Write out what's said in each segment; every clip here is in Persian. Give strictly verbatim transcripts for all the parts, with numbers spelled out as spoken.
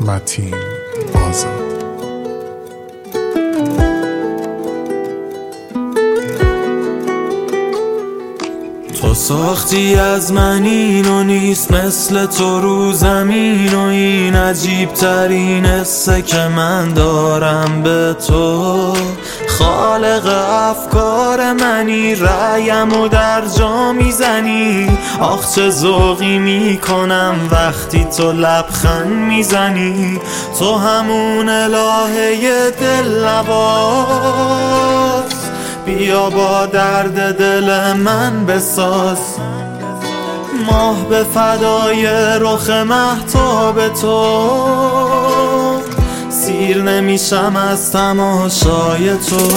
متین آزاد. تو ساختی از من اینو نیست مثل تو رو زمین و این عجیب ترین حسه که من دارم به تو. خالق افکار منی، رأیم و در جا میزنی. آخ چه ذوقی میکنم وقتی تو لبخند میزنی. تو همون الهه دل نواز، بیا با درد دل من بساز. ماه به فدای رخ مهتاب تو، سیر نمیشم از تماشای تو.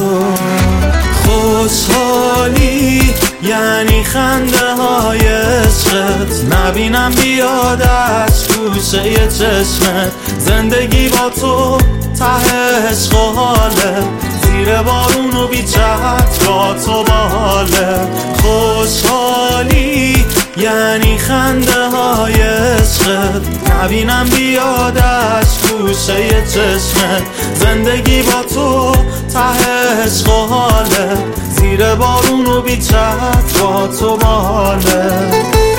خوشحالی یعنی خنده های عشقت، نبینم بیادش گوشه چشمت. زندگی با تو ته عشق و حاله، زیر بارون و بی چت با تو باله. خوشحالی یعنی خنده های عشقت، نبینم بیادش گوشه چشمت. زندگی با تو ته عشق و حاله، زیر بارون و بی چت با تو باله.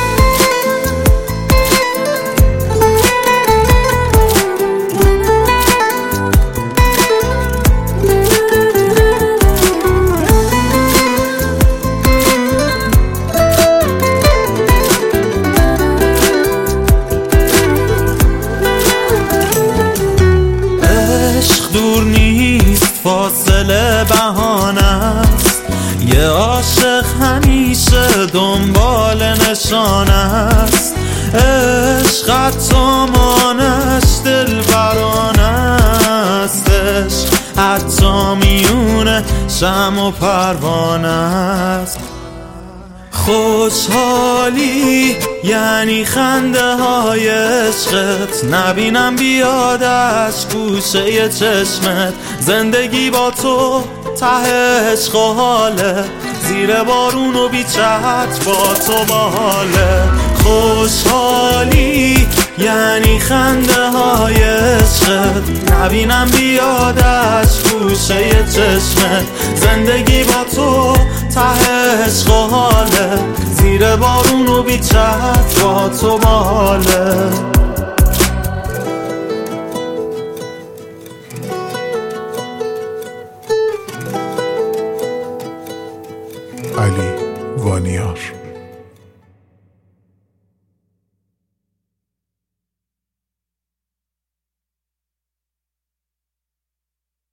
دور نیست، فاصله بهانه است. یه عاشق همیشه دنبال نشانه است. عشقت مانش دل برانه است. عشق حتی میونه شمع و پروانه است. خوشحالی یعنی خنده های عشقت، نبینم بیادش گوشه چشمت. زندگی با تو ته عشق و حاله، زیر بارون و بی چت با تو باله. خوشحالی یعنی خنده های عشقت، نبینم بیادش گوشه چشمت. زندگی با تو ته عشق و حاله، زیر بارون و بی چت با تو باله.